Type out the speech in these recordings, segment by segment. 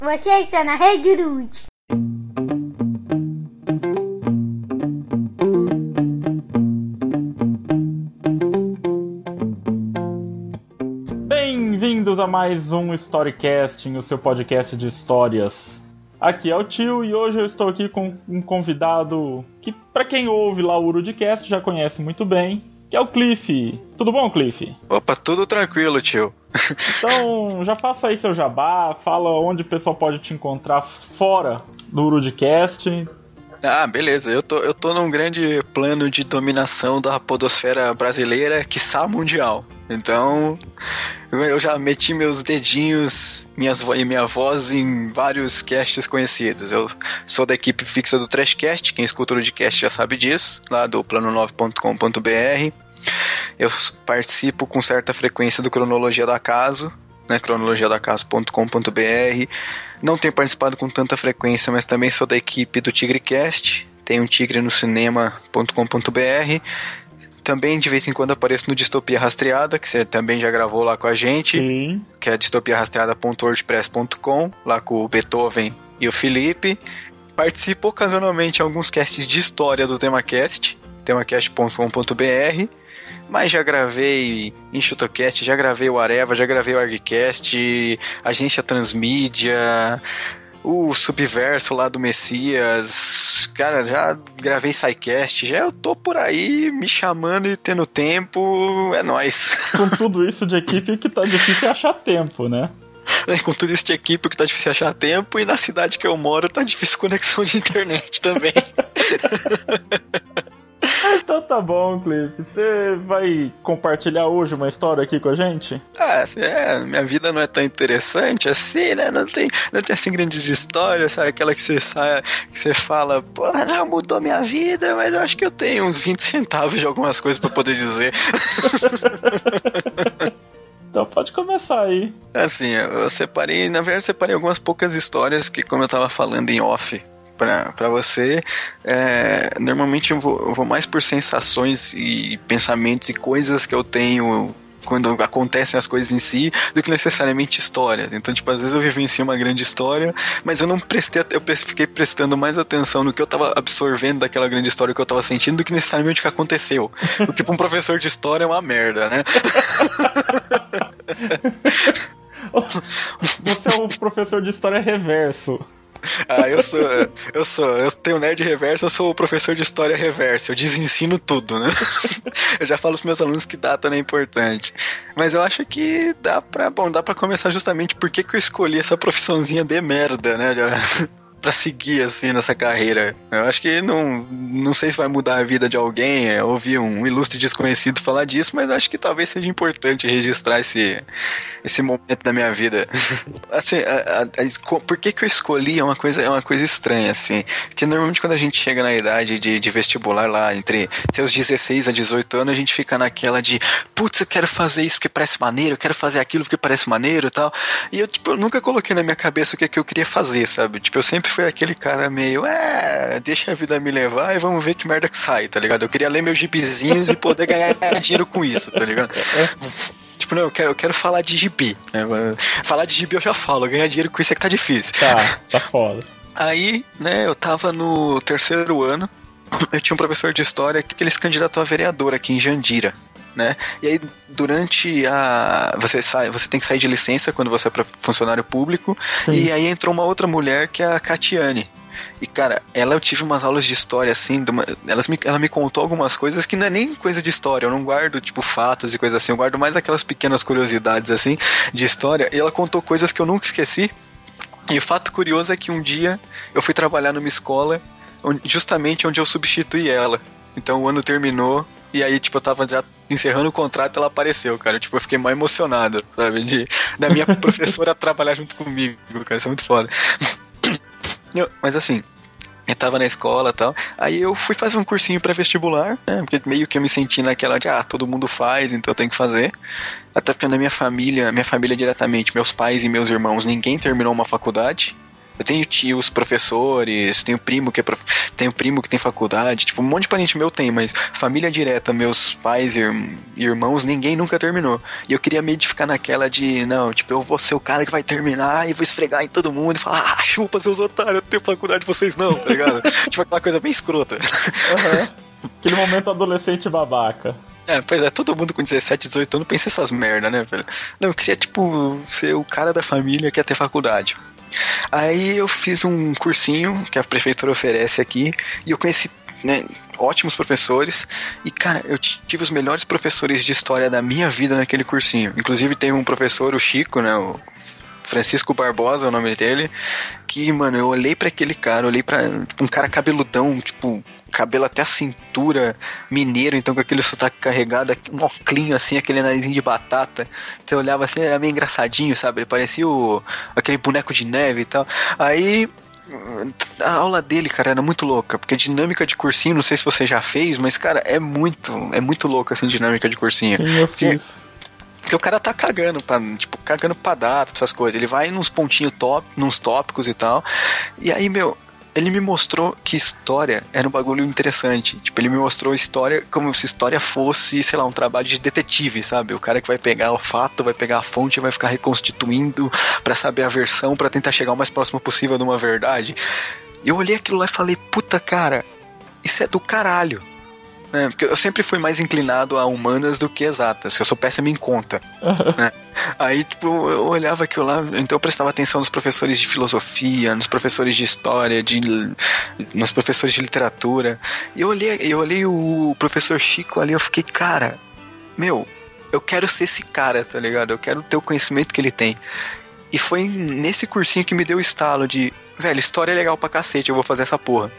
Você está na Rede Rude. Bem-vindos a mais um Storycasting, o seu podcast de histórias. Aqui é o Tio e hoje eu estou aqui com um convidado que, pra quem ouve lá o Urudcast, já conhece muito bem, que é o Cliff. Tudo bom, Cliff? Opa, tudo tranquilo, tio. Então, já faça aí seu jabá, fala onde o pessoal pode te encontrar fora do Urudcast. Ah, beleza. Eu tô num grande plano de dominação da podosfera brasileira, quiçá mundial. Então, eu já meti meus dedinhos e minha voz em vários casts conhecidos. Eu sou da equipe fixa do Trashcast, quem escuta o Urudcast já sabe disso, lá do plano9.com.br. Eu participo com certa frequência do Cronologia do Acaso, né, cronologiadoacaso.com.br. Não tenho participado com tanta frequência, mas também sou da equipe do TigreCast, tem um tigre no cinema.com.br. Também de vez em quando apareço no Distopia Rastreada, que você também já gravou lá com a gente. Sim. Que é distopiarrastreada.wordpress.com, lá com o Beethoven e o Felipe. Participo ocasionalmente em alguns casts de história do TemaCast, temacast.com.br. Mas já gravei Enxutocast, já gravei o Areva, já gravei o ArgCast, Agência Transmídia, o Subverso lá do Messias. Cara, já gravei SciCast, já eu tô por aí me chamando e tendo tempo, é nóis. Com tudo isso de equipe que tá difícil achar tempo, né? Com tudo isso de equipe que tá difícil achar tempo, e na cidade que eu moro tá difícil conexão de internet também. Então tá bom, Cliff. Você vai compartilhar hoje uma história aqui com a gente? Ah, minha vida não é tão interessante assim, né? Não tem assim grandes histórias, sabe? Aquela que você fala, pô, não mudou minha vida, mas eu acho que eu tenho uns 20 centavos de algumas coisas pra poder dizer. Então pode começar aí. Assim, eu separei algumas poucas histórias que, como eu tava falando em off pra você, normalmente eu vou mais por sensações e pensamentos e coisas que eu tenho quando acontecem as coisas em si, do que necessariamente histórias. Então, tipo, às vezes eu vivencio uma grande história, mas eu fiquei prestando mais atenção no que eu tava absorvendo daquela grande história que eu tava sentindo do que necessariamente o que aconteceu. O que pra um professor de história é uma merda, né? Você é o professor de história reverso. Ah, eu tenho nerd reverso, eu sou o professor de história reverso, eu desensino tudo, né? Eu já falo pros meus alunos que data não é importante. Mas eu acho que dá pra começar justamente porque que eu escolhi essa profissãozinha de merda, né? Pra seguir, assim, nessa carreira. Eu acho que não sei se vai mudar a vida de alguém, ouvir um ilustre desconhecido falar disso, mas acho que talvez seja importante registrar esse momento da minha vida. Assim, por que eu escolhi é uma coisa estranha, assim. Porque normalmente quando a gente chega na idade de vestibular lá, entre seus 16 a 18 anos, a gente fica naquela de, putz, eu quero fazer isso porque parece maneiro, eu quero fazer aquilo porque parece maneiro e tal. E eu, tipo, eu nunca coloquei na minha cabeça o que eu queria fazer, sabe? Tipo, eu sempre fui aquele cara meio, deixa a vida me levar e vamos ver que merda que sai, tá ligado? Eu queria ler meus gibizinhos e poder ganhar dinheiro com isso, tá ligado? Tipo, não, eu quero falar de gibi, né? Falar de gibi eu já falo, ganhar dinheiro com isso é que tá difícil. Tá foda. Aí, né, eu tava no terceiro ano, eu tinha um professor de história que ele se candidatou a vereador aqui em Jandira, né? E aí, durante você tem que sair de licença quando você é funcionário público. Sim. E aí entrou uma outra mulher que é a Catiane. E, cara, eu tive umas aulas de história, assim, ela me contou algumas coisas que não é nem coisa de história, eu não guardo, tipo, fatos e coisas assim, eu guardo mais aquelas pequenas curiosidades, assim, de história, e ela contou coisas que eu nunca esqueci. E o fato curioso é que um dia eu fui trabalhar numa escola justamente onde eu substituí ela. Então o ano terminou, e aí, tipo, eu tava já encerrando o contrato e ela apareceu, cara. Tipo, eu fiquei mais emocionado, sabe? Da minha professora trabalhar junto comigo, cara. Isso é muito foda. Mas assim, eu tava na escola e tal. Aí eu fui fazer um cursinho pré-vestibular, né? Porque meio que eu me senti naquela de, todo mundo faz, então eu tenho que fazer. Até porque na minha família diretamente, meus pais e meus irmãos, ninguém terminou uma faculdade. Eu tenho tios, professores, tenho primo tenho primo que tem faculdade, tipo, um monte de parente meu tem, mas família direta, meus pais e irmãos, ninguém nunca terminou. E eu queria meio de ficar naquela de, não, tipo, eu vou ser o cara que vai terminar e vou esfregar em todo mundo e falar, chupa seus otários, eu tenho faculdade, vocês não, tá ligado? Tipo, aquela coisa bem escrota. Aquele momento adolescente babaca. Pois é, todo mundo com 17, 18 anos pensa essas merda, né, velho? Não, eu queria, tipo, ser o cara da família que ia ter faculdade. Aí eu fiz um cursinho que a prefeitura oferece aqui e eu conheci, né, ótimos professores e, cara, eu tive os melhores professores de história da minha vida naquele cursinho. Inclusive tem um professor, o Chico, né, o Francisco Barbosa é o nome dele, que, mano, eu olhei pra aquele cara, olhei pra tipo, um cara cabeludão, tipo, cabelo até a cintura, mineiro, então com aquele sotaque carregado, um óculinho assim, aquele narizinho de batata. Você olhava assim, era meio engraçadinho, sabe? Ele parecia aquele boneco de neve e tal. Aí a aula dele, cara, era muito louca, porque dinâmica de cursinho, não sei se você já fez, mas, cara, é muito louca, assim, dinâmica de cursinho. Sim, eu fiz. Porque o cara tá cagando pra data, pra essas coisas. Ele vai nos pontinhos nos tópicos e tal. E aí, meu, ele me mostrou que história era um bagulho interessante. Tipo, ele me mostrou história como se história fosse, sei lá, um trabalho de detetive, sabe? O cara que vai pegar o fato, vai pegar a fonte e vai ficar reconstituindo pra saber a versão, pra tentar chegar o mais próximo possível de uma verdade. E eu olhei aquilo lá e falei, puta, cara, isso é do caralho. Porque eu sempre fui mais inclinado a humanas do que exatas, eu sou péssimo em conta. Né? Aí, tipo, eu olhava aquilo lá, então eu prestava atenção nos professores de filosofia, nos professores de história, nos professores de literatura. E eu olhei o professor Chico ali, eu fiquei, cara, meu, eu quero ser esse cara, tá ligado? Eu quero ter o conhecimento que ele tem. E foi nesse cursinho que me deu o estalo de, velho, história é legal pra cacete, eu vou fazer essa porra.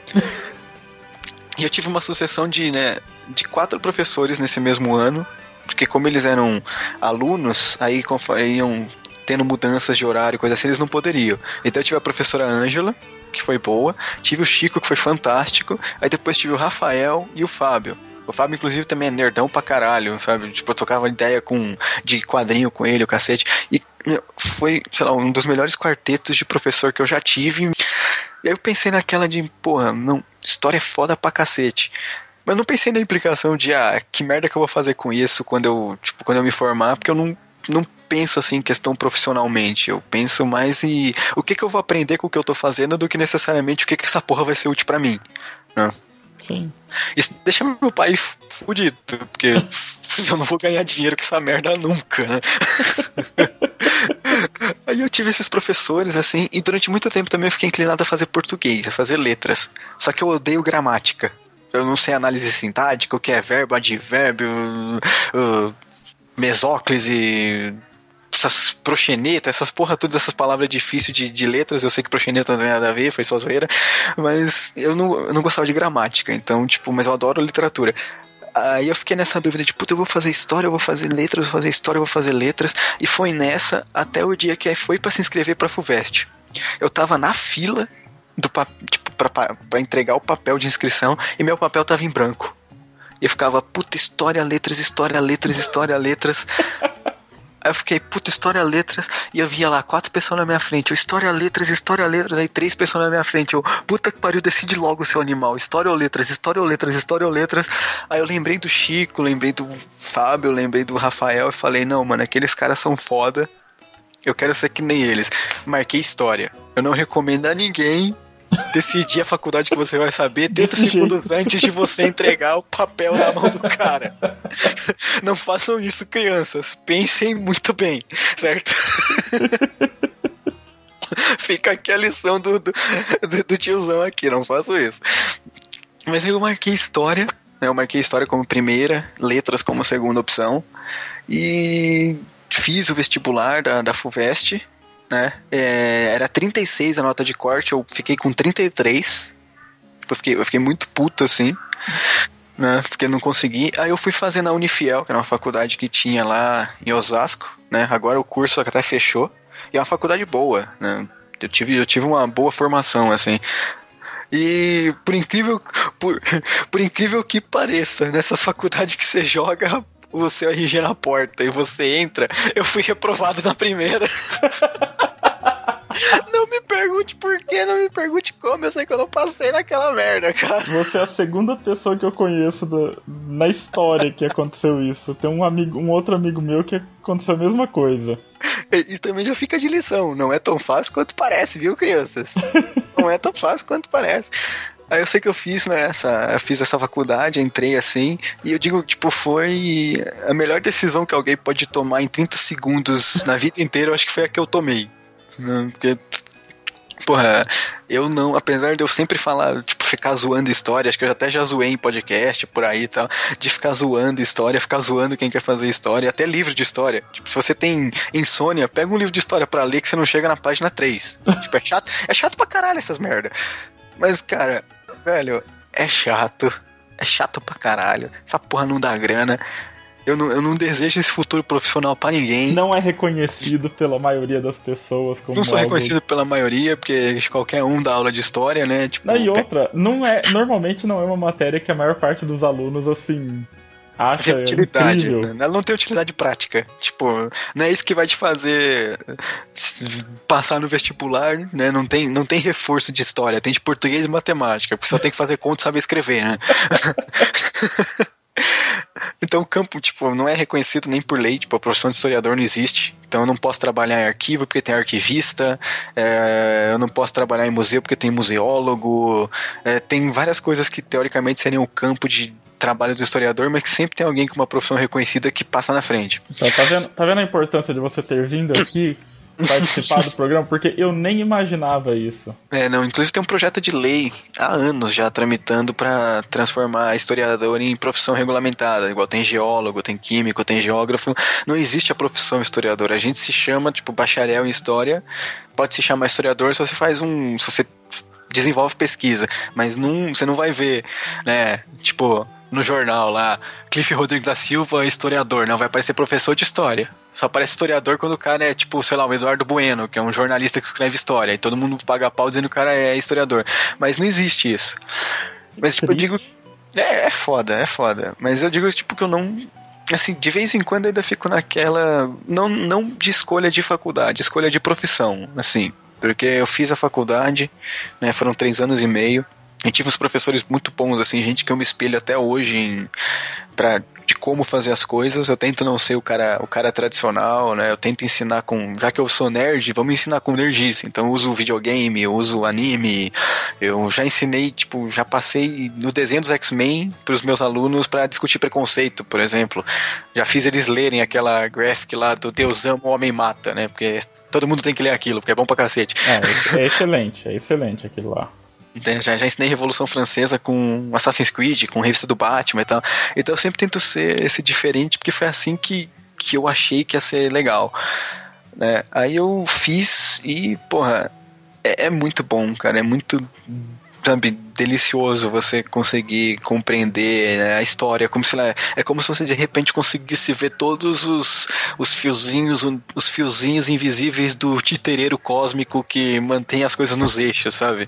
E eu tive uma sucessão de 4 professores nesse mesmo ano, porque como eles eram alunos, aí iam tendo mudanças de horário e coisa assim, eles não poderiam. Então eu tive a professora Ângela, que foi boa, tive o Chico, que foi fantástico, aí depois tive o Rafael e o Fábio. O Fábio, inclusive, também é nerdão pra caralho, sabe? Tipo, eu tocava ideia de quadrinho com ele, o cacete. E foi, sei lá, um dos melhores quartetos de professor que eu já tive. E aí eu pensei naquela de, porra, não, história é foda pra cacete. Mas não pensei na implicação de, que merda que eu vou fazer com isso quando eu me formar, porque eu não penso assim em questão profissionalmente. Eu penso mais em o que eu vou aprender com o que eu tô fazendo do que necessariamente o que essa porra vai ser útil pra mim, né? Sim. Isso deixa meu pai fudido, porque eu não vou ganhar dinheiro com essa merda nunca, né? Aí eu tive esses professores, assim, e durante muito tempo também eu fiquei inclinado a fazer português, a fazer letras. Só que eu odeio gramática. Eu não sei análise sintática, o que é verbo, advérbio, mesóclise, essas proxenetas, essas porra, todas essas palavras difíceis de letras. Eu sei que proxeneta não tem nada a ver, foi só zoeira, mas eu não gostava de gramática, então, tipo, mas eu adoro literatura. Aí eu fiquei nessa dúvida de, puta, eu vou fazer história, eu vou fazer letras, vou fazer história, eu vou fazer letras, e foi nessa até o dia que foi pra se inscrever pra FUVEST. Eu tava na fila pra entregar o papel de inscrição, e meu papel tava em branco. E eu ficava, puta, história, letras, história, letras, história, letras. Aí eu fiquei, puta, história, letras, e eu via lá 4 pessoas na minha frente, eu, história, letras, aí 3 pessoas na minha frente, eu, puta que pariu, decide logo, seu animal, história ou letras, história ou letras, história ou letras. Aí eu lembrei do Chico, lembrei do Fábio, lembrei do Rafael, e falei, não, mano, aqueles caras são foda, eu quero ser que nem eles. Marquei história. Eu não recomendo a ninguém decidir a faculdade que você vai saber 30 segundos antes de você entregar o papel na mão do cara. Não façam isso, crianças. Pensem muito bem, certo? Fica aqui a lição do tiozão aqui, não faço isso. Mas aí eu marquei história, né? Eu marquei história como primeira, letras como segunda opção, e fiz o vestibular da FUVEST, né? Era 36 a nota de corte, eu fiquei com 33. Eu fiquei muito puto assim, né? Porque eu não consegui. Aí eu fui fazer na Unifiel, que era uma faculdade que tinha lá em Osasco, né? Agora o curso até fechou. E é uma faculdade boa, né? Eu tive uma boa formação, assim. E por incrível que pareça, nessas faculdades que você joga o seu RG na porta e você entra, eu fui reprovado na primeira. Não me pergunte por quê. quê? Não me pergunte como, eu sei que eu não passei naquela merda, cara. Você é a segunda pessoa que eu conheço na história que aconteceu isso. Tem um outro amigo meu que aconteceu a mesma coisa. Isso também já fica de lição. Não é tão fácil quanto parece, viu, crianças? Não é tão fácil quanto parece. Aí eu sei que eu fiz essa faculdade, entrei assim, e eu digo, tipo, foi a melhor decisão que alguém pode tomar em 30 segundos na vida inteira, eu acho que foi a que eu tomei. Porque, porra, eu não, apesar de eu sempre falar, tipo, ficar zoando história, acho que eu até já zoei em podcast por aí e tal, de ficar zoando história, ficar zoando quem quer fazer história, até livro de história. Tipo, se você tem insônia, pega um livro de história pra ler que você não chega na página 3. Tipo, é chato pra caralho essas merda. Mas, cara, velho, é chato pra caralho, essa porra não dá grana. Eu não desejo esse futuro profissional pra ninguém. Não é reconhecido pela maioria das pessoas como não sou algo... reconhecido pela maioria, porque qualquer um dá aula de história, né? Tipo, E outra, normalmente não é uma matéria que a maior parte dos alunos, assim, acha utilidade, incrível. Ela não tem utilidade prática. Tipo, não é isso que vai te fazer passar no vestibular, né? Não tem reforço de história, tem de português e matemática, porque só tem que fazer conta e saber escrever, né? Então o campo, tipo, não é reconhecido nem por lei, tipo, a profissão de historiador não existe. Então eu não posso trabalhar em arquivo porque tem arquivista, eu não posso trabalhar em museu porque tem museólogo, tem várias coisas que teoricamente seriam o campo de trabalho do historiador, mas que sempre tem alguém com uma profissão reconhecida que passa na frente. Então, tá vendo a importância de você ter vindo aqui participar do programa? Porque eu nem imaginava isso. Inclusive tem um projeto de lei há anos já tramitando para transformar historiador em profissão regulamentada, igual tem geólogo, tem químico, tem geógrafo. Não existe a profissão historiador, a gente se chama, tipo, bacharel em história, pode se chamar historiador se você se você desenvolve pesquisa, mas você não vai ver, né, tipo, no jornal lá, Cliff Rodrigues da Silva, historiador, não vai aparecer professor de história. Só aparece historiador quando o cara é, tipo, sei lá, o Eduardo Bueno, que é um jornalista que escreve história, e todo mundo paga pau dizendo que o cara é historiador. Mas não existe isso. Mas, tipo, eu digo... É foda. Mas eu digo, tipo, que eu não... Assim, de vez em quando eu ainda fico naquela... Não de escolha de faculdade, escolha de profissão, assim. Porque eu fiz a faculdade, né, foram 3 anos e meio, e tive uns professores muito bons, assim, gente que eu me espelho até hoje de como fazer as coisas. Eu tento não ser o cara tradicional, né? Eu tento ensinar já que eu sou nerd, vamos ensinar com nerdice. Então eu uso videogame, eu uso anime, eu já ensinei, tipo, já passei no desenho dos X-Men pros meus alunos pra discutir preconceito, por exemplo. Já fiz eles lerem aquela graphic lá do Deus ama, o homem mata, né? Porque todo mundo tem que ler aquilo, porque é bom pra cacete. É excelente aquilo lá. Já ensinei Revolução Francesa com Assassin's Creed, com revista do Batman e tal. Então eu sempre tento ser esse diferente, porque foi assim que eu achei que ia ser legal, né? Aí eu fiz e, porra, é muito bom, cara. É muito, sabe, delicioso você conseguir compreender, né, a história, como se é como se você de repente conseguisse ver todos os fiozinhos invisíveis do titereiro cósmico que mantém as coisas nos eixos, sabe?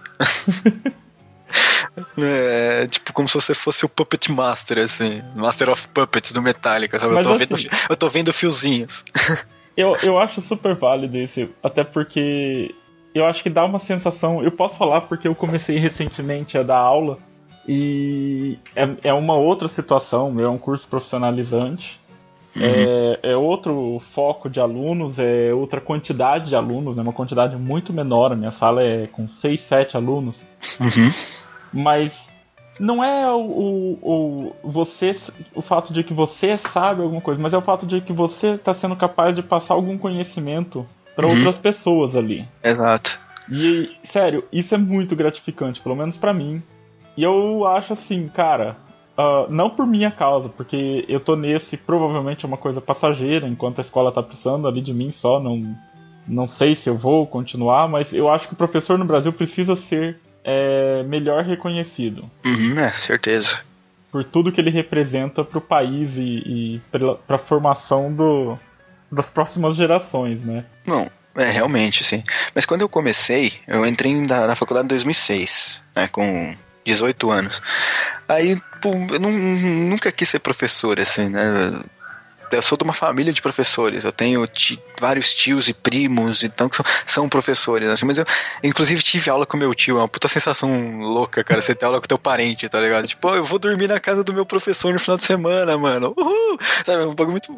Tipo, como se você fosse o Puppet Master, assim, Master of Puppets do Metallica, sabe? Eu tô vendo fiozinhos. Eu acho super válido isso, até porque eu acho que dá uma sensação... Eu posso falar porque eu comecei recentemente a dar aula e é uma outra situação, é um curso profissionalizante, é outro foco de alunos, é outra quantidade de alunos, né, uma quantidade muito menor. A minha sala é com 6, 7 alunos. Mas não é o fato de que você sabe alguma coisa, mas é o fato de que você está sendo capaz de passar algum conhecimento para outras pessoas ali. Exato. E, sério, isso é muito gratificante, pelo menos pra mim. E eu acho assim, cara, não por minha causa, porque eu tô provavelmente é uma coisa passageira, enquanto a escola tá precisando ali de mim só, não sei se eu vou continuar, mas eu acho que o professor no Brasil precisa ser melhor reconhecido. Certeza. Por tudo que ele representa pro país e pra formação das próximas gerações, né? Não, realmente, sim. Mas quando eu comecei, eu entrei na faculdade em 2006, né, com 18 anos. Aí, pô, eu nunca quis ser professor, assim, né? eu sou de uma família de professores, eu tenho vários tios e primos, então, que são professores, assim, mas eu, inclusive, tive aula com meu tio, é uma puta sensação louca, cara, você ter aula com teu parente, tá ligado? Tipo, eu vou dormir na casa do meu professor no final de semana, mano, uhul! Sabe, é um bagulho muito...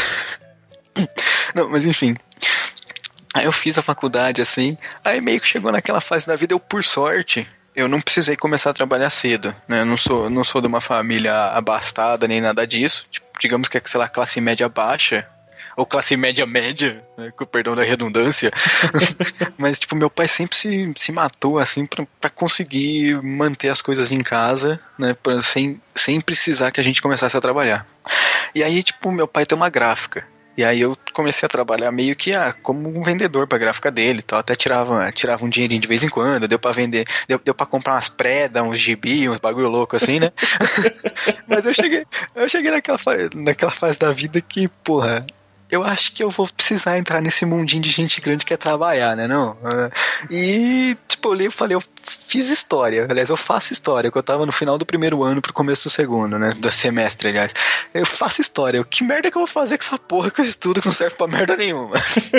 Não, mas enfim... Aí eu fiz a faculdade, assim, aí meio que chegou naquela fase da vida, eu, por sorte... Eu não precisei começar a trabalhar cedo, né? Eu não sou de uma família abastada nem nada disso. Tipo, digamos que é, sei lá, classe média baixa. Ou classe média média, né? Com o perdão da redundância. Mas, tipo, meu pai sempre se matou, assim, pra conseguir manter as coisas em casa, né? Sem precisar que a gente começasse a trabalhar. E aí, tipo, meu pai tem uma gráfica. E aí eu comecei a trabalhar meio que como um vendedor pra gráfica dele e tal. Até tirava um dinheirinho de vez em quando, deu pra vender, deu pra comprar umas predas, uns gibi, uns bagulho louco assim, né? Mas eu cheguei naquela fase da vida que, porra, eu acho que eu vou precisar entrar nesse mundinho de gente grande que quer trabalhar, né, não? E, tipo, eu li e falei, eu fiz história, aliás, eu faço história, que eu tava no final do primeiro ano pro começo do segundo, né, do semestre, aliás. Eu faço história, que merda que eu vou fazer com essa porra que eu estudo que não serve pra merda nenhuma?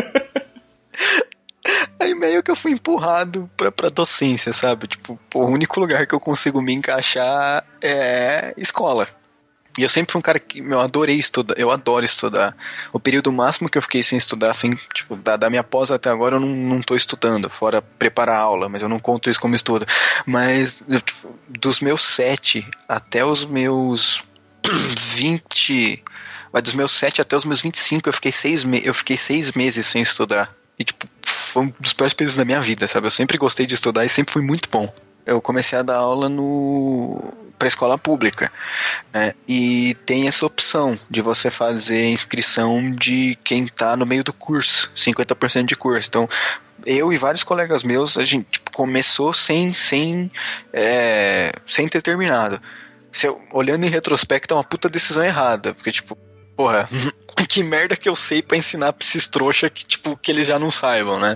Aí meio que eu fui empurrado pra docência, sabe? Tipo, pô, o único lugar que eu consigo me encaixar é escola. E eu sempre fui um cara que eu adorei estudar, eu adoro estudar. O período máximo que eu fiquei sem estudar, assim, tipo, da minha pós até agora eu não tô estudando, fora preparar aula, mas eu não conto isso como estudo. Mas tipo, dos meus 7 até os meus 20, dos meus 7 até os meus 25, eu fiquei 6 meses sem estudar. E tipo, foi um dos piores períodos da minha vida, sabe? Eu sempre gostei de estudar e sempre fui muito bom. Eu comecei a dar aula para escola pública, né? E tem essa opção de você fazer inscrição de quem tá no meio do curso, 50% de curso. Então, eu e vários colegas meus, a gente tipo, começou sem ter terminado. Olhando em retrospecto, é uma puta decisão errada, porque tipo, porra, que merda que eu sei pra ensinar pra esses trouxa que, tipo, que eles já não saibam, né?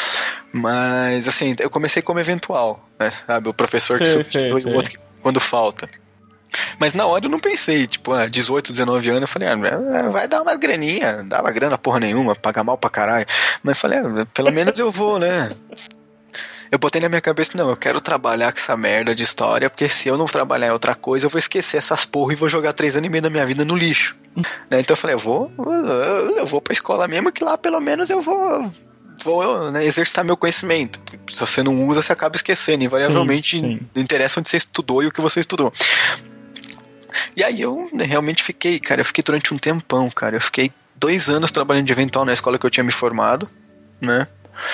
Mas, assim, eu comecei como eventual, né? Sabe? O professor que substitui o outro quando falta. Mas na hora eu não pensei, tipo, 18, 19 anos, eu falei, vai dar uma graninha, não dava grana porra nenhuma, pagar mal pra caralho. Mas eu falei, pelo menos eu vou, né? Eu botei na minha cabeça, não, eu quero trabalhar com essa merda de história, porque se eu não trabalhar em outra coisa, eu vou esquecer essas porra e vou jogar 3 anos e meio da minha vida no lixo. Né? Então eu falei, eu vou pra escola mesmo, que lá pelo menos eu vou né, exercitar meu conhecimento. Se você não usa, você acaba esquecendo. Invariavelmente, não interessa onde você estudou e o que você estudou. E aí eu realmente fiquei durante um tempão, cara. Eu fiquei 2 anos trabalhando de eventual na escola que eu tinha me formado, né?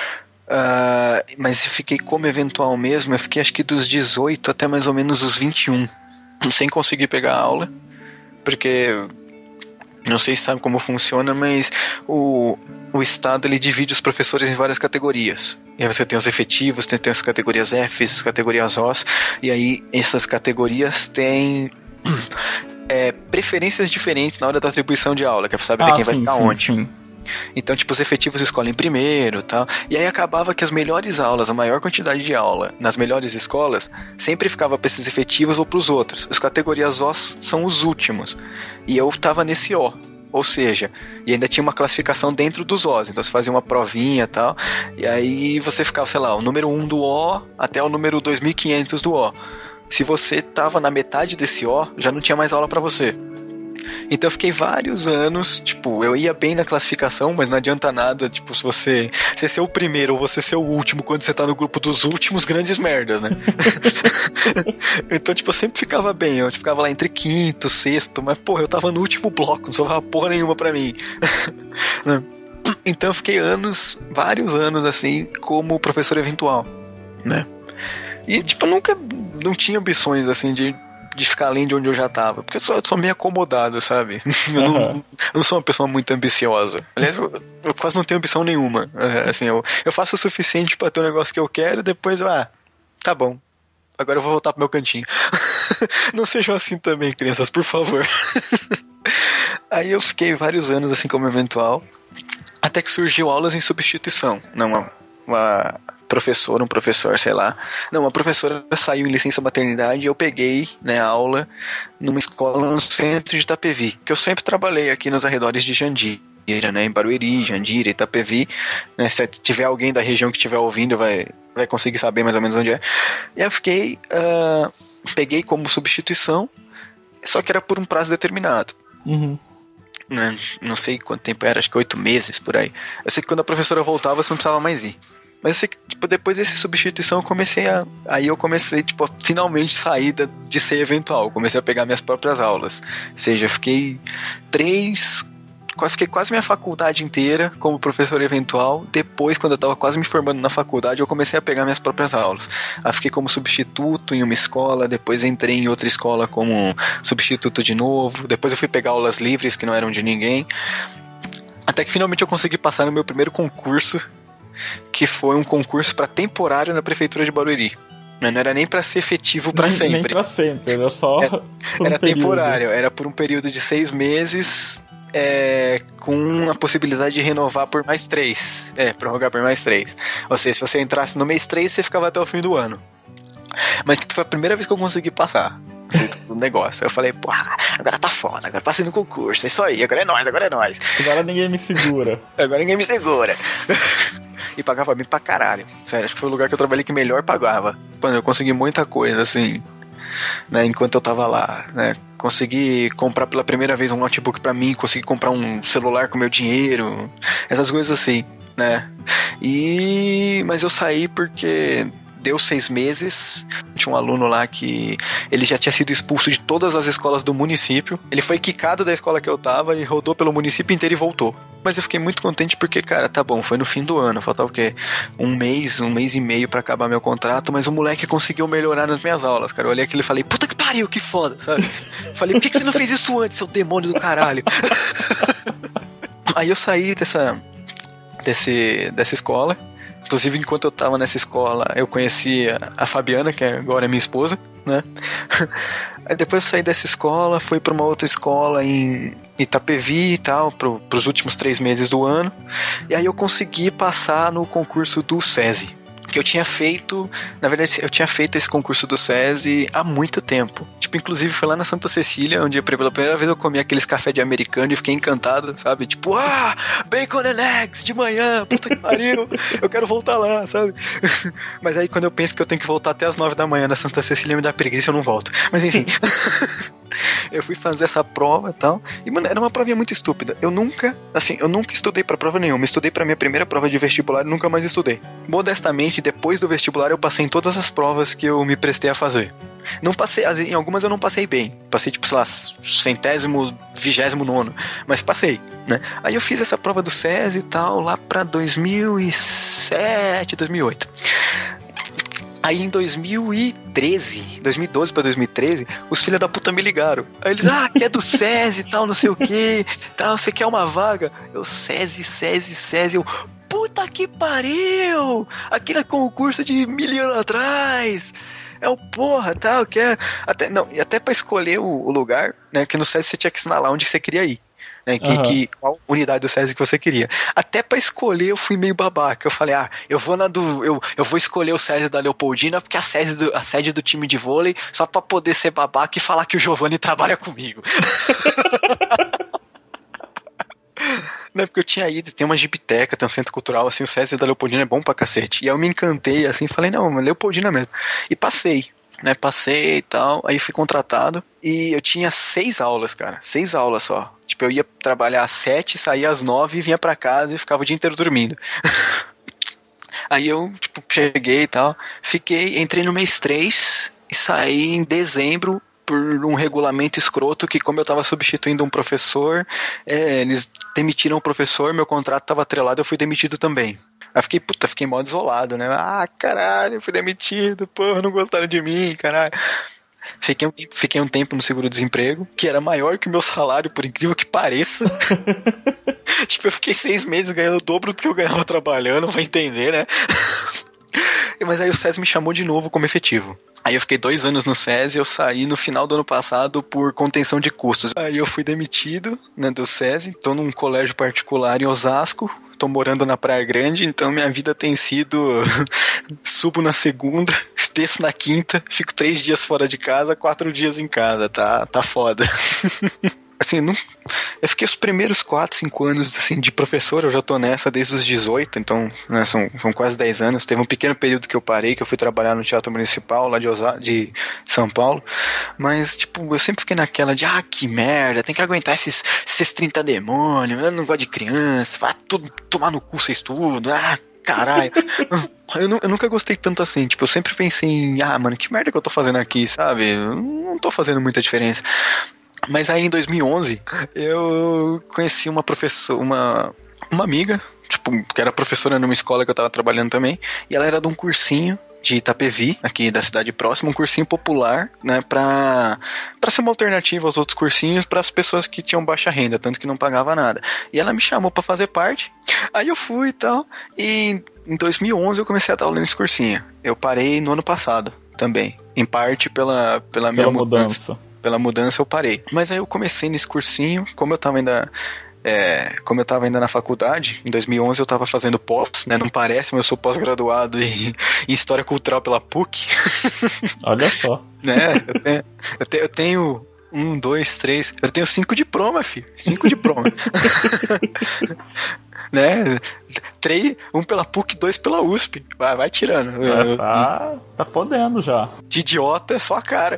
Mas eu fiquei como eventual mesmo. Eu fiquei acho que dos 18 até mais ou menos os 21, sem conseguir pegar aula, porque não sei se sabe como funciona, mas o Estado ele divide os professores em várias categorias. E aí você tem os efetivos, tem as categorias F, as categorias OS, e aí essas categorias têm preferências diferentes na hora da atribuição de aula, que é pra saber quem vai ficar onde. Sim. Então, tipo, os efetivos escolhem primeiro e tal. E aí acabava que as melhores aulas, a maior quantidade de aula nas melhores escolas, sempre ficava para esses efetivos ou para os outros. As categorias O são os últimos. E eu tava nesse O. Ou seja, e ainda tinha uma classificação dentro dos Os. Então você fazia uma provinha e tal. E aí você ficava, sei lá, o número 1 do O até o número 2500 do O. Se você tava na metade desse O, já não tinha mais aula para você. Então eu fiquei vários anos, tipo, eu ia bem na classificação, mas não adianta nada, tipo, se você ser o primeiro ou você ser o último quando você tá no grupo dos últimos, grandes merdas, né? Então, tipo, eu sempre ficava bem, eu ficava lá entre quinto, sexto, mas, porra, eu tava no último bloco, não sobrava porra nenhuma pra mim. Então eu fiquei vários anos, assim, como professor eventual, né? E, tipo, eu não tinha ambições, assim, de ficar além de onde eu já tava, porque eu sou meio acomodado, sabe? Eu não sou uma pessoa muito ambiciosa. Aliás, eu quase não tenho ambição nenhuma. Assim, eu faço o suficiente pra ter o negócio que eu quero, depois tá bom, agora eu vou voltar pro meu cantinho. Não sejam assim também, crianças, por favor. Aí eu fiquei vários anos assim como eventual, até que surgiu aulas em substituição, uma um professor, sei lá. Não, uma professora saiu em licença maternidade e eu peguei, né, aula numa escola no centro de Itapevi, que eu sempre trabalhei aqui nos arredores de Jandira, né, em Barueri, Jandira, Itapevi, né, se tiver alguém da região que estiver ouvindo vai conseguir saber mais ou menos onde é. E eu fiquei, peguei como substituição, só que era por um prazo determinado. Uhum. Né, não sei quanto tempo era, acho que 8 meses, por aí. Eu sei que quando a professora voltava, você não precisava mais ir. Mas eu sei que, tipo, depois dessa substituição aí eu comecei, tipo, a finalmente sair de ser eventual. Eu comecei a pegar minhas próprias aulas. Ou seja, eu fiquei quase minha faculdade inteira como professor eventual. Depois, quando eu estava quase me formando na faculdade, eu comecei a pegar minhas próprias aulas. Aí fiquei como substituto em uma escola, depois entrei em outra escola como substituto de novo. Depois eu fui pegar aulas livres que não eram de ninguém. Até que finalmente eu consegui passar no meu primeiro concurso, que foi um concurso para temporário na prefeitura de Barueri. Não era nem para ser efetivo para sempre. Nem para sempre, era só era temporário, era por um período de 6 meses, com a possibilidade de renovar por mais 3. Prorrogar por mais 3. Ou seja, se você entrasse no mês 3, você ficava até o fim do ano. Mas tipo, foi a primeira vez que eu consegui passar o negócio. Eu falei, porra, agora tá foda, agora passei no concurso, é isso aí, agora é nóis. Agora ninguém me segura. E pagava bem pra caralho. Sério, acho que foi o lugar que eu trabalhei que melhor pagava. Mano, eu consegui muita coisa, assim, né, enquanto eu tava lá, né. Consegui comprar pela primeira vez um notebook pra mim, consegui comprar um celular com meu dinheiro, essas coisas assim, né. Mas eu saí porque deu 6 meses, tinha um aluno lá que ele já tinha sido expulso de todas as escolas do município, ele foi quicado da escola que eu tava e rodou pelo município inteiro e voltou. Mas eu fiquei muito contente porque, cara, tá bom, foi no fim do ano, faltava o quê? Um mês e meio pra acabar meu contrato, mas o moleque conseguiu melhorar nas minhas aulas, cara. Eu olhei aquilo e falei, puta que pariu, que foda, sabe? Falei, por que você não fez isso antes, seu demônio do caralho? Aí eu saí dessa escola. Inclusive, enquanto eu tava nessa escola, eu conheci a Fabiana, que agora é minha esposa, né? Aí depois eu saí dessa escola, fui pra uma outra escola em Itapevi e tal, pros últimos 3 meses do ano. E aí eu consegui passar no concurso do SESI, que eu tinha feito. Na verdade, eu tinha feito esse concurso do SESI há muito tempo. Tipo, inclusive foi lá na Santa Cecília, onde pela primeira vez eu comi aqueles café de americano e fiquei encantado, sabe? Tipo, bacon and eggs de manhã, puta que pariu, eu quero voltar lá, sabe? Mas aí quando eu penso que eu tenho que voltar até as 9 da manhã na Santa Cecília, me dá preguiça e eu não volto. Mas enfim. Eu fui fazer essa prova e tal. E, mano, era uma provinha muito estúpida. Eu nunca estudei pra prova nenhuma. Estudei pra minha primeira prova de vestibular e nunca mais estudei. Modestamente, depois do vestibular, eu passei em todas as provas que eu me prestei a fazer. Não passei, em algumas eu não passei bem. Passei, tipo, sei lá, 100º, 29º. Mas passei, né? Aí eu fiz essa prova do SESI e tal, lá pra 2007, 2008. Aí em 2012 pra 2013, os filha da puta me ligaram. Aí eles, que é do SESI e tal, não sei o que, tal, você quer uma vaga? Eu, SESI, eu, puta que pariu! Aquele concurso de 1000 anos atrás! O porra, tal, eu quero. Até pra escolher o lugar, né, que no SESI você tinha que assinalar onde você queria ir. Né, qual unidade do SESI que você queria. Até pra escolher eu fui meio babaca. Eu falei, eu vou escolher o SESI da Leopoldina porque a sede do time de vôlei, só pra poder ser babaca e falar que o Giovanni trabalha comigo. Não, porque eu tinha ido, tem uma gibiteca, tem um centro cultural, assim, o SESI da Leopoldina é bom pra cacete. E aí eu me encantei, assim, falei, não, Leopoldina mesmo. E passei. Né, passei e tal, aí fui contratado e eu tinha 6 aulas, cara, 6 aulas só. Tipo, eu ia trabalhar às 7, saía às 9 e vinha pra casa e ficava o dia inteiro dormindo. Aí eu, tipo, cheguei e tal, entrei no mês 3 e saí em dezembro por um regulamento escroto que, como eu tava substituindo um professor, eles demitiram o professor, meu contrato tava atrelado, eu fui demitido também. Aí fiquei mó desolado, né? Caralho, fui demitido, porra, não gostaram de mim, caralho. Fiquei um tempo no seguro-desemprego, que era maior que o meu salário, por incrível que pareça. Tipo, eu fiquei 6 meses ganhando o dobro do que eu ganhava trabalhando, vai entender, né? Mas aí o SESI me chamou de novo como efetivo. Aí eu fiquei 2 anos no SESI, eu saí no final do ano passado por contenção de custos. Aí eu fui demitido, né, do SESI, tô num colégio particular em Osasco, tô morando na Praia Grande, então minha vida tem sido subo na segunda, desço na quinta, fico 3 dias fora de casa, 4 dias em casa, tá foda. Assim, eu fiquei os primeiros 4, 5 anos assim, de professor, eu já tô nessa desde os 18, então né, são quase 10 anos. Teve um pequeno período que eu parei, que eu fui trabalhar no Teatro Municipal lá de São Paulo, mas tipo, eu sempre fiquei naquela de, que merda, tem que aguentar esses 30 demônios, eu não gosto de criança, vai tudo tomar no cu vocês tudo, caralho. Eu nunca gostei tanto assim, tipo, eu sempre pensei em, mano, que merda que eu tô fazendo aqui, sabe? Eu não tô fazendo muita diferença. Mas aí em 2011 eu conheci uma professora, uma amiga, tipo, que era professora numa escola que eu tava trabalhando também, e ela era de um cursinho de Itapevi, aqui da cidade próxima, um cursinho popular, né, pra ser uma alternativa aos outros cursinhos para as pessoas que tinham baixa renda, tanto que não pagava nada. E ela me chamou pra fazer parte, aí eu fui e tal, e em 2011 eu comecei a dar aula nesse cursinho. Eu parei no ano passado também, em parte pela minha mudança. Pela mudança eu parei. Mas aí eu comecei nesse cursinho, como eu tava ainda na faculdade, em 2011 eu tava fazendo pós, né? Não parece, mas eu sou pós-graduado em História Cultural pela PUC. Olha só. Né? Eu tenho 1, 2, 3... Eu tenho 5 diplomas, filho. 5 diplomas. Né? 3, 1 pela PUC, 2 pela USP. Vai tirando. Tá podendo já. De idiota é só a cara.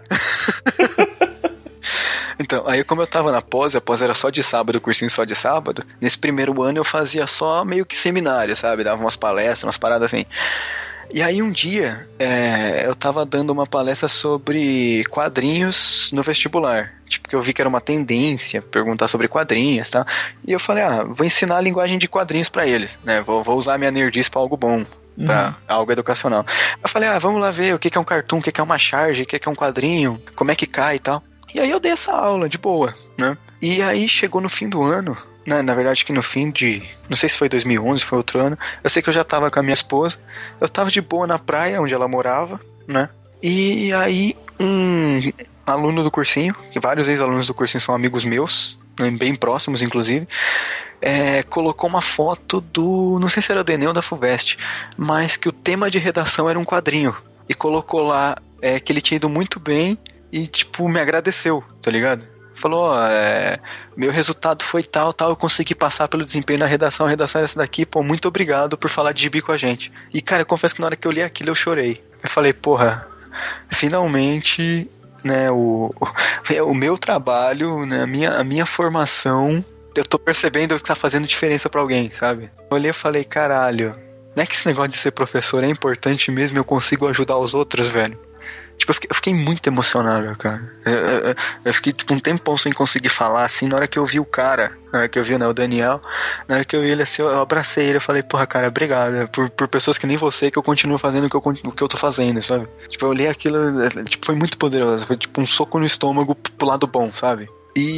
Então, aí como eu tava na pós, a pós era só de sábado, o cursinho só de sábado, nesse primeiro ano eu fazia só meio que seminário, sabe? Dava umas palestras, umas paradas assim. E aí um dia, eu tava dando uma palestra sobre quadrinhos no vestibular. Tipo, que eu vi que era uma tendência perguntar sobre quadrinhos, tá? E eu falei, vou ensinar a linguagem de quadrinhos pra eles, né? Vou usar a minha nerdice pra algo bom, pra algo educacional. Eu falei, vamos lá ver o que é um cartoon, o que é uma charge, o que é um quadrinho, como é que cai e tal. E aí eu dei essa aula, de boa, né? E aí chegou no fim do ano, né? Na verdade que no fim de... Não sei se foi 2011, foi outro ano. Eu sei que eu já tava com a minha esposa. Eu tava de boa na praia, onde ela morava, né? E aí um aluno do cursinho, que vários ex-alunos do cursinho são amigos meus, né? Bem próximos, inclusive, colocou uma foto do... Não sei se era do Enem ou da FUVEST, mas que o tema de redação era um quadrinho. E colocou lá que ele tinha ido muito bem... E, tipo, me agradeceu, tá ligado? Falou, meu resultado foi tal, eu consegui passar pelo desempenho na redação, a redação era essa daqui, pô, muito obrigado por falar de gibi com a gente. E, cara, eu confesso que na hora que eu li aquilo, eu chorei. Eu falei, porra, finalmente, né, o meu trabalho, né, a minha formação, eu tô percebendo que tá fazendo diferença pra alguém, sabe? Eu olhei e falei, caralho, não é que esse negócio de ser professor é importante mesmo e eu consigo ajudar os outros, velho? Tipo, eu fiquei muito emocionado, cara. Eu fiquei tipo um tempão sem conseguir falar, assim, na hora que eu vi o cara, na hora que eu vi, né, o Daniel, na hora que eu vi ele assim, eu abracei ele, eu falei, porra, cara, obrigado, por pessoas que nem você, que eu continuo fazendo o que eu tô fazendo, sabe? Tipo, eu olhei aquilo, tipo, foi muito poderoso, foi tipo um soco no estômago pro lado bom, sabe?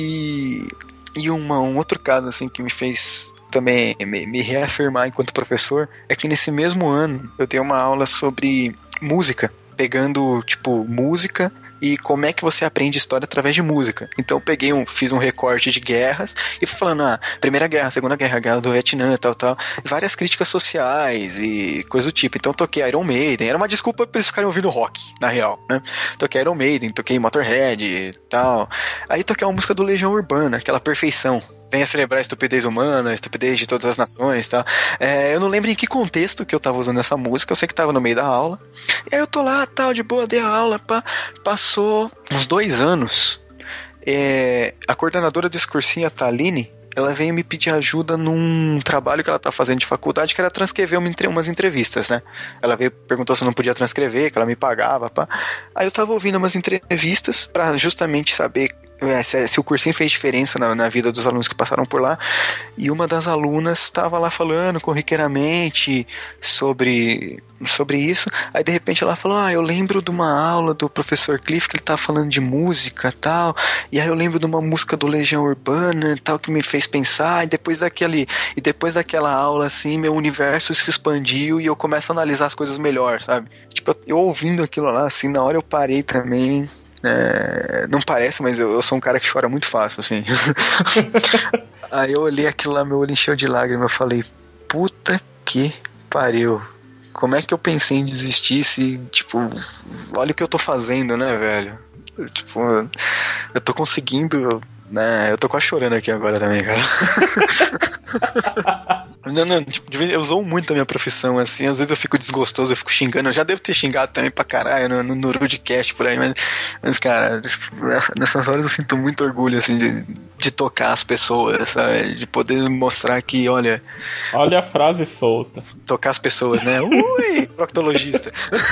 E um outro caso, assim, que me fez também me reafirmar enquanto professor, é que nesse mesmo ano eu dei uma aula sobre música, pegando, tipo, música e como é que você aprende história através de música. Então eu fiz um recorte de guerras e fui falando, Primeira Guerra, Segunda Guerra, Guerra do Vietnã, tal, várias críticas sociais e coisa do tipo. Então eu toquei Iron Maiden, era uma desculpa pra eles ficarem ouvindo rock, na real, né? Toquei Iron Maiden, toquei Motorhead e tal. Aí toquei uma música do Legião Urbana, aquela Perfeição. Venha celebrar a estupidez humana, a estupidez de todas as nações e tal. Eu não lembro em que contexto que eu tava usando essa música, eu sei que tava no meio da aula. E aí eu tô lá, tal, de boa, dei a aula, passou uns 2 anos. A coordenadora desse cursinho, a Thaline, ela veio me pedir ajuda num trabalho que ela tá fazendo de faculdade, que era transcrever umas entrevistas, né? Ela perguntou se eu não podia transcrever, que ela me pagava, pá. Aí eu tava ouvindo umas entrevistas pra justamente saber se o cursinho fez diferença na vida dos alunos que passaram por lá. E uma das alunas estava lá falando corriqueiramente sobre isso. Aí de repente ela falou, eu lembro de uma aula do professor Cliff que ele tava falando de música e tal, e aí eu lembro de uma música do Legião Urbana e tal, que me fez pensar, e depois daquela aula assim, meu universo se expandiu e eu começo a analisar as coisas melhor, sabe? Tipo, eu ouvindo aquilo lá, assim, na hora eu parei também. Não parece, mas eu sou um cara que chora muito fácil, assim. Aí eu olhei aquilo lá, meu olho encheu de lágrimas, eu falei, puta que pariu. Como é que eu pensei em desistir se, tipo, olha o que eu tô fazendo, né, velho? Tipo, eu tô conseguindo, né? Eu tô quase chorando aqui agora também, cara. Não, tipo, eu zoo muito a minha profissão, assim, às vezes eu fico desgostoso, eu fico xingando, eu já devo ter xingado também pra caralho no Rudcast por aí, mas cara, tipo, nessas horas eu sinto muito orgulho, assim, de tocar as pessoas, sabe? De poder mostrar que, olha... Olha a frase solta. Tocar as pessoas, né? Ui, proctologista.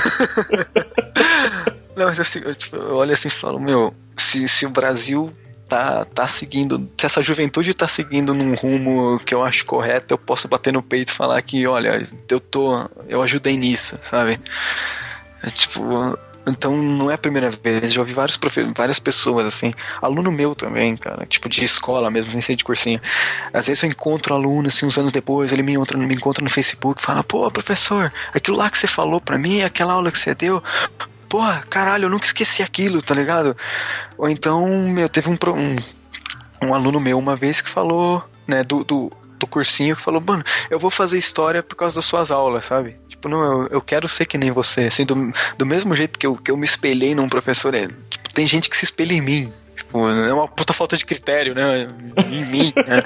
Não, mas assim, eu olho assim e falo, meu, se o Brasil tá seguindo, se essa juventude tá seguindo num rumo que eu acho correto, eu posso bater no peito e falar que, olha, eu ajudei nisso, sabe? Tipo, então não é a primeira vez, já ouvi várias pessoas, assim, aluno meu também, cara, tipo de escola mesmo, sem ser de cursinho. Às vezes eu encontro aluno, assim, uns anos depois, ele me encontra no Facebook e fala, pô, professor, aquilo lá que você falou pra mim, aquela aula que você deu, porra, caralho, eu nunca esqueci aquilo, tá ligado? Ou então, meu, teve um aluno meu uma vez que falou, né, do cursinho, que falou, mano, eu vou fazer história por causa das suas aulas, sabe? Tipo, não, eu quero ser que nem você, assim, do mesmo jeito que eu me espelhei num professor, tipo, tem gente que se espelha em mim. Tipo, é uma puta falta de critério, né? Em mim, né?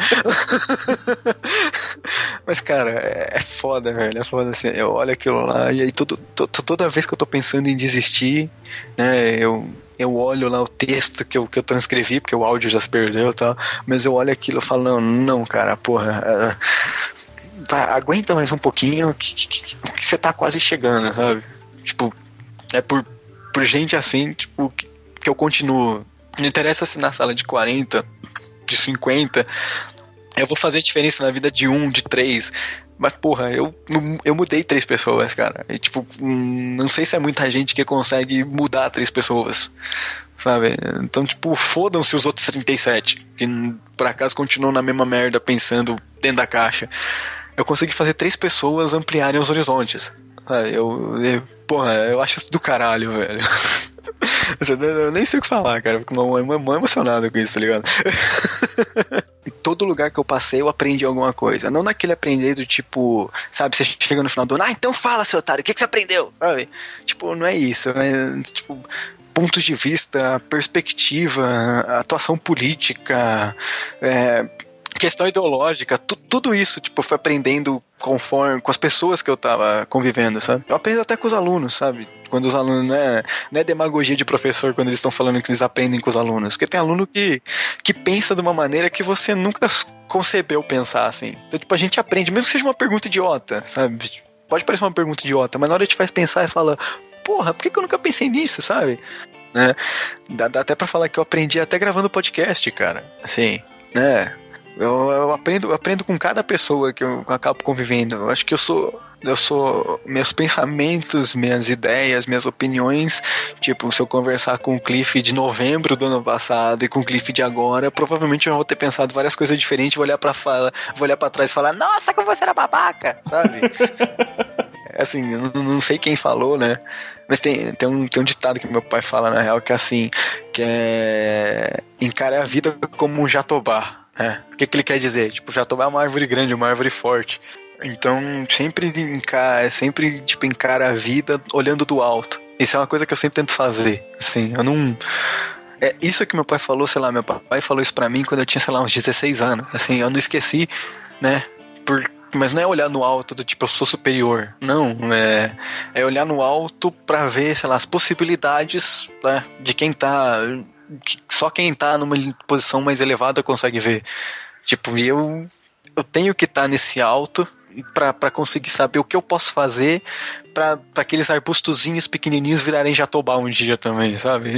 Mas, cara, é foda, velho. É foda, assim. Eu olho aquilo lá e aí toda vez que eu tô pensando em desistir, né? Eu olho lá o texto que eu transcrevi, porque o áudio já se perdeu e tal. Mas eu olho aquilo e falo, não, cara, porra. Aguenta mais um pouquinho que você tá quase chegando, sabe? Tipo, é por gente assim, tipo, que eu continuo. Não interessa se na sala de 40, de 50, eu vou fazer diferença na vida de 1, de 3. Mas, porra, eu mudei 3 pessoas, cara. E, tipo, não sei se é muita gente que consegue mudar 3 pessoas, sabe? Então, tipo, fodam-se os outros 37, que por acaso continuam na mesma merda, pensando dentro da caixa. Eu consegui fazer 3 pessoas ampliarem os horizontes. Porra, eu acho isso do caralho, velho. Eu nem sei o que falar, cara. Eu fico mó emocionado com isso, tá ligado? Em todo lugar que eu passei, eu aprendi alguma coisa. Não naquele aprender do tipo, sabe, você chega no final do ano, então fala, seu otário, o que você aprendeu? Sabe? Tipo, não é isso. É, tipo, pontos de vista, perspectiva, atuação política, questão ideológica, tudo isso, tipo, foi aprendendo com as pessoas que eu tava convivendo, sabe? Eu aprendo até com os alunos, sabe? Quando os alunos, não é demagogia de professor quando eles estão falando que eles aprendem com os alunos, porque tem aluno que pensa de uma maneira que você nunca concebeu pensar, assim. Então, tipo, a gente aprende, mesmo que seja uma pergunta idiota, sabe? Pode parecer uma pergunta idiota, mas na hora a gente faz pensar e fala, porra, por que eu nunca pensei nisso, sabe? Né? Dá até pra falar que eu aprendi até gravando podcast, cara. Assim, né? Eu aprendo com cada pessoa que eu acabo convivendo. Eu acho que eu sou meus pensamentos, minhas ideias, minhas opiniões, tipo, se eu conversar com o Cliff de novembro do ano passado e com o Cliff de agora, provavelmente eu vou ter pensado várias coisas diferentes, vou olhar pra trás e falar, nossa, como você era babaca, sabe? Assim, eu não sei quem falou, né? Mas tem um ditado que meu pai fala, na real, que é assim, que é encare a vida como um jatobá. O que ele quer dizer? Tipo, jatobá é uma árvore grande, uma árvore forte. Então, sempre encara a vida olhando do alto. Isso é uma coisa que eu sempre tento fazer. Assim, eu não... É isso que meu pai falou, sei lá, meu pai falou isso pra mim quando eu tinha, sei lá, uns 16 anos. Assim, eu não esqueci, né? Mas não é olhar no alto do tipo, eu sou superior. Não, é olhar no alto pra ver, sei lá, as possibilidades, né, de quem tá... Só quem tá numa posição mais elevada consegue ver. Tipo, eu tenho que estar nesse alto pra conseguir saber o que eu posso fazer pra aqueles arbustozinhos pequenininhos virarem jatobá um dia também, sabe?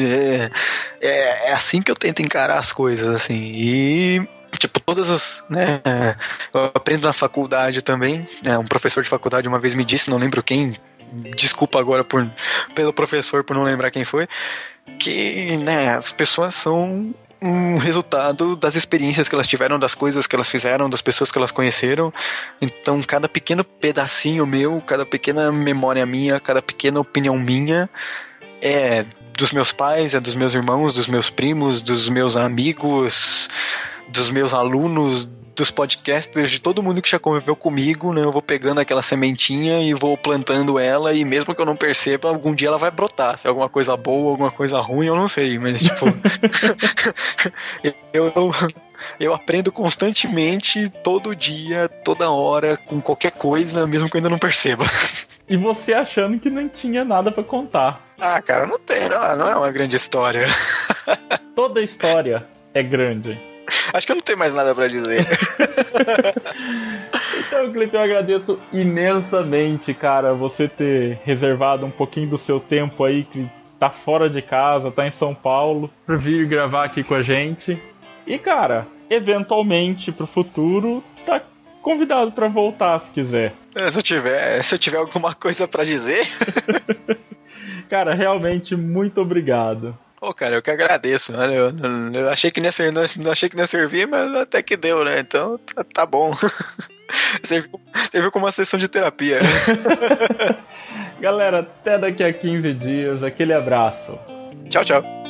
É assim que eu tento encarar as coisas, assim. E... tipo, todas as, né, eu aprendo na faculdade também, né, um professor de faculdade uma vez me disse, não lembro quem, desculpa agora pelo professor por não lembrar quem foi, que, né, as pessoas são um resultado das experiências que elas tiveram, das coisas que elas fizeram, das pessoas que elas conheceram. Então, cada pequeno pedacinho meu, cada pequena memória minha, cada pequena opinião minha é dos meus pais, é dos meus irmãos, dos meus primos, dos meus amigos, dos meus alunos, dos podcasters, de todo mundo que já conviveu comigo, né? Eu vou pegando aquela sementinha e vou plantando ela, e mesmo que eu não perceba, algum dia ela vai brotar. Se é alguma coisa boa, alguma coisa ruim, eu não sei, mas tipo... eu aprendo constantemente, todo dia, toda hora, com qualquer coisa, mesmo que eu ainda não perceba. E você achando que não tinha nada pra contar. Ah, cara, não tem, não é uma grande história. Toda história é grande. Acho que eu não tenho mais nada pra dizer. Então, Cleiton, eu agradeço imensamente, cara, você ter reservado um pouquinho do seu tempo aí, que tá fora de casa, tá em São Paulo, pra vir gravar aqui com a gente. E, cara, eventualmente, pro futuro, tá convidado pra voltar, se quiser. Se eu tiver alguma coisa pra dizer... Cara, realmente, muito obrigado. Pô, cara, eu que agradeço, né? Eu achei que não achei que não ia servir, mas até que deu, né? Então, tá bom. Serviu como uma sessão de terapia. Galera, até daqui a 15 dias. Aquele abraço. Tchau, tchau.